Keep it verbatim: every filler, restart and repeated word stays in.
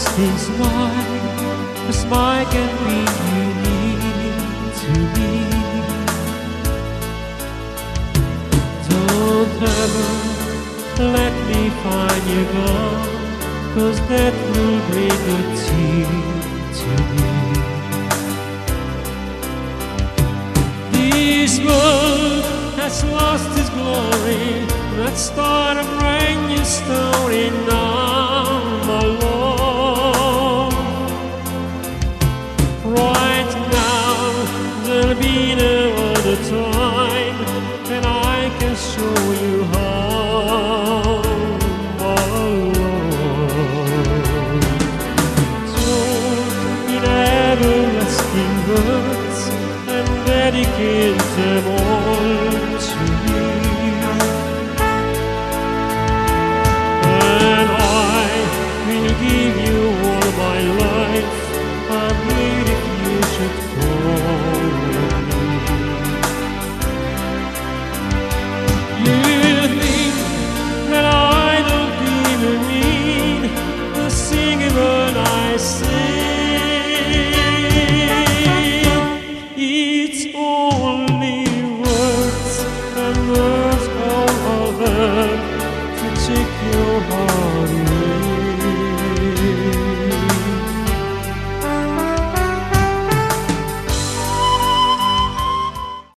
lasting smile, a smile can be unique to me. Don't ever let me find you gone, 'cause that will bring a tear to me. This world has lost its glory. Let's start a brand new story now, my Lord. Right now, there'll be no other time, and I can show you how, my Lord. Told in everlasting words, and dedicate them all to you. And I will give you all my life. I'm here if you should call me. You think that I don't even mean the singing when I sing. It's only words, and words all of them to take your heart.